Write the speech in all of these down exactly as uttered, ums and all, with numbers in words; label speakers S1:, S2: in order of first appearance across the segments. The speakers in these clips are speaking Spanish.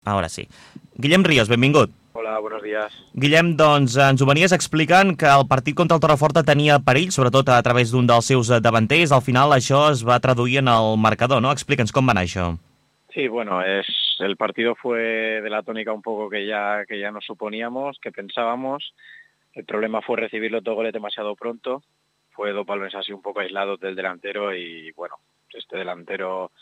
S1: Ara sí. Guillem Ríos, benvingut.
S2: Hola, buenos días.
S1: Guillem, doncs ens ho venies explicant que el partit contra el Torreforta tenia perill, sobretot a través d'un dels seus davanters. Al final això es va traduir en el marcador, ¿no? Explica'ns com va anar això.
S2: Sí, bueno, es el partido fue de la tónica un poco que ya que ya nos suponíamos, que pensábamos. El problema fue recibir los dos goles demasiado pronto. Fue dos balones así un poco aislados del delantero y, bueno, este delantero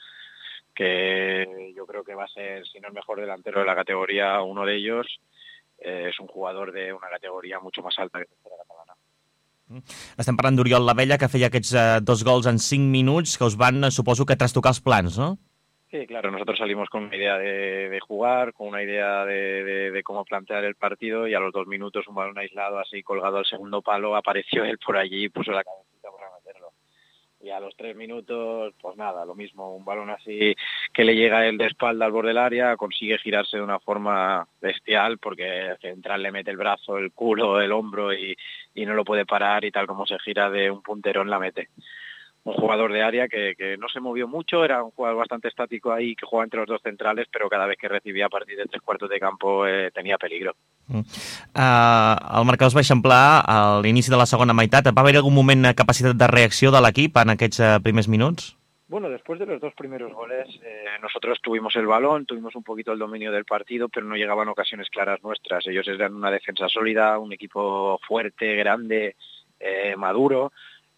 S2: que yo creo que va a ser, si no el mejor delantero de la categoría, uno de ellos, eh, és un jugador de una categoria mucho más alta que la catalana.
S1: Estem parlant d'Oriol Labella, que feia aquests eh, dos gols en cinc minuts, que us van, eh, suposo que trastocar els plans, no?
S2: Sí, claro, nosotros salimos con una idea de, de jugar, con una idea de, de, de cómo plantear el partido y a los dos minutos un balón aislado así colgado al segundo palo, apareció él por allí y puso la cabecita para meterlo. Y a los tres minutos, pues nada, lo mismo, un balón así que le llega él de espalda al borde del área, consigue girarse de una forma bestial porque el central le mete el brazo, el culo, el hombro y, y no lo puede parar y tal como se gira de un punterón la mete. Un jugador de área que, que no se movió mucho, era un jugador bastante estático ahí, que jugaba entre los dos centrales, pero cada vez que recibía a partir de tres cuartos de campo eh, tenía peligro.
S1: Mm. Uh, el marcador es va eixamplar a l'inici de la segona meitat. Va haver algun moment de capacitat de reacció de l'equip en aquests uh, primers minuts?
S2: Bueno, después de los dos primeros goles, eh, nosotros tuvimos el balón, tuvimos un poquito el dominio del partido, pero no llegaban ocasiones claras nuestras. Ellos eran una defensa sólida, un equipo fuerte, grande, eh, maduro,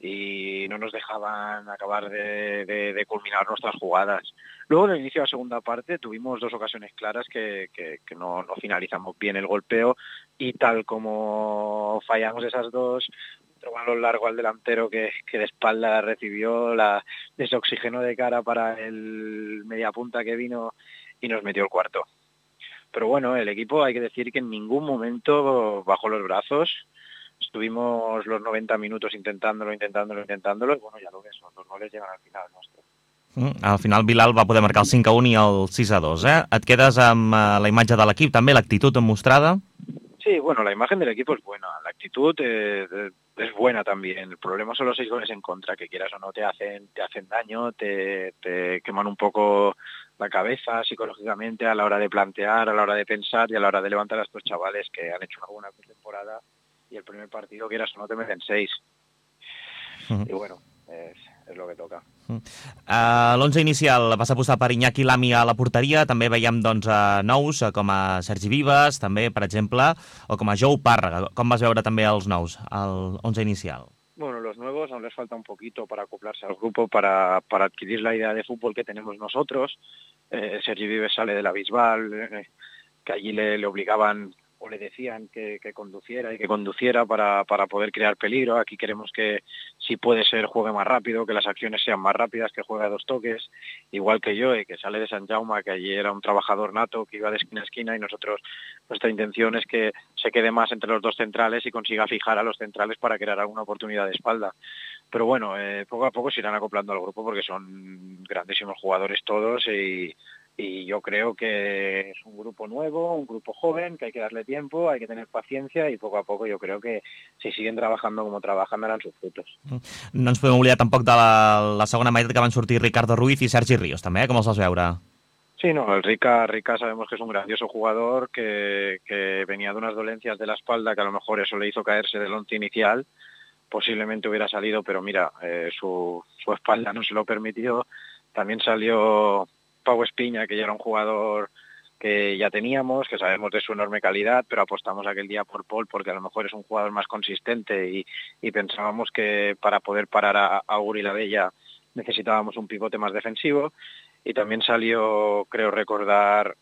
S2: y no nos dejaban acabar de, de, de culminar nuestras jugadas. Luego, en el inicio de la segunda parte, tuvimos dos ocasiones claras que, que, que no, no finalizamos bien el golpeo, y tal como fallamos esas dos, otro balón largo al delantero que, que de espalda recibió, la desoxigenó de cara para el mediapunta que vino y nos metió el cuarto. Pero bueno, el equipo hay que decir que en ningún momento bajó los brazos. Estuvimos los noventa minutos intentándolo, intentándolo, intentándolo, y bueno, ya lo ves, los dos goles llegan al final nuestro.
S1: Mm, al final Bilal va poder marcar el cinc a un i el sis a dos, eh? Et quedes amb uh, la imatge de l'equip, també, l'actitud mostrada?
S2: Sí, bueno, la imagen del equipo es buena, la actitud eh, es buena también. El problema son los seis goles en contra, que quieras o no te hacen, te hacen daño, te, te queman un poco la cabeza psicológicamente a la hora de plantear, a la hora de pensar y a la hora de levantar a estos chavales que han hecho una buena temporada y el primer partido, quieras o no, te meten seis. Uh-huh. Y bueno, es, és el que toca.
S1: Uh, L'onze inicial vas apostar per Iñaki Lami a la porteria, també veiem doncs, a nous com a Sergi Vives, també, per exemple, o com a Jou Pàrrega. Com vas veure també els nous, al once inicial?
S2: Bueno, los nuevos aún les falta un poquito para acoplarse al grupo, para, para adquirir la idea de fútbol que tenemos nosotros. Eh, Sergi Vives sale de la Bisbal, eh, que allí le, le obligaban o le decían que, que conduciera y que conduciera para, para poder crear peligro. Aquí queremos que, si puede ser, juegue más rápido, que las acciones sean más rápidas, que juegue a dos toques, igual que yo, que sale de San Jaume, que allí era un trabajador nato, que iba de esquina a esquina, y nosotros, nuestra intención es que se quede más entre los dos centrales y consiga fijar a los centrales para crear alguna oportunidad de espalda. Pero bueno, eh, poco a poco se irán acoplando al grupo porque son grandísimos jugadores todos y... Y yo creo que es un grupo nuevo, un grupo joven, que hay que darle tiempo, hay que tener paciencia y poco a poco yo creo que si siguen trabajando como trabajan darán sus frutos.
S1: No ens podem oblidar tampoc de la, la segona meitat que van sortir Ricardo Ruiz i Sergi Ríos, també, eh? Com els vas veure?
S2: Sí, no, el Rica, Rica sabemos que es un grandioso jugador, que, que venía de unas dolencias de la espalda, que a lo mejor eso le hizo caerse del once inicial, posiblemente hubiera salido, pero mira, eh, su, su espalda no se lo permitió. También salió Pau Espiña, que ya era un jugador que ya teníamos, que sabemos de su enorme calidad, pero apostamos aquel día por Paul porque a lo mejor es un jugador más consistente y, y pensábamos que para poder parar a, a Uri Labella necesitábamos un pivote más defensivo. Y también salió, creo recordar,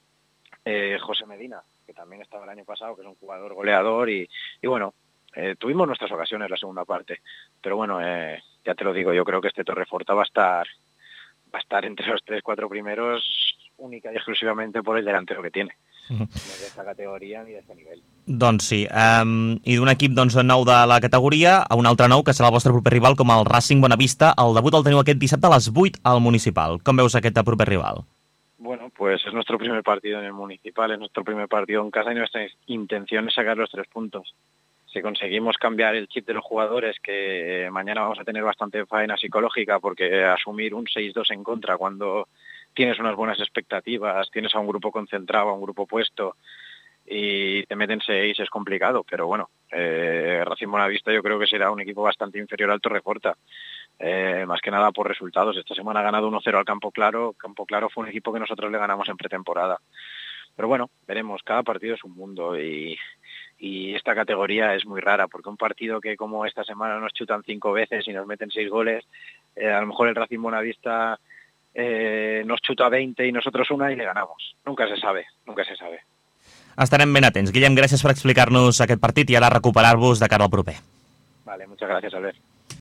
S2: eh, José Medina, que también estaba el año pasado, que es un jugador goleador y, y bueno, eh, tuvimos nuestras ocasiones la segunda parte, pero bueno, eh, ya te lo digo, yo creo que este Torreforta va a estar va a estar entre los tres, cuatro primeros única y exclusivamente por el delantero que tiene. Uh-huh. No és d'esta categoria ni d'este nivell.
S1: Doncs sí, um, i d'un equip doncs, nou de la categoria a un altre nou que serà el vostre proper rival com el Racing Bonavista. El debut el teniu aquest dissabte a les vuit al Municipal. Com veus aquest proper rival?
S2: Bueno, pues es nuestro primer partido en el Municipal, es nuestro primer partido en casa y nuestra intención es sacar los tres puntos. Si conseguimos cambiar el chip de los jugadores, que mañana vamos a tener bastante faena psicológica porque asumir un seis dos en contra cuando tienes unas buenas expectativas, tienes a un grupo concentrado, a un grupo puesto, y te meten seis, es complicado, pero bueno, eh, Racing Buenavista yo creo que será un equipo bastante inferior al Torreforta, eh, más que nada por resultados. Esta semana ha ganado uno cero al Campo Claro. Campo Claro fue un equipo que nosotros le ganamos en pretemporada, pero bueno, veremos, cada partido es un mundo, y, y esta categoría es muy rara, porque un partido que como esta semana nos chutan cinco veces y nos meten seis goles, eh, a lo mejor el Racing Buenavista eh, nos chuta veinte y nosotros una y le ganamos. Nunca se sabe, nunca se sabe.
S1: Estarem ben atents. Guillem, gràcies per explicar-nos aquest partit i ara recuperar-vos de cara al proper.
S2: Vale, muchas gracias, Albert.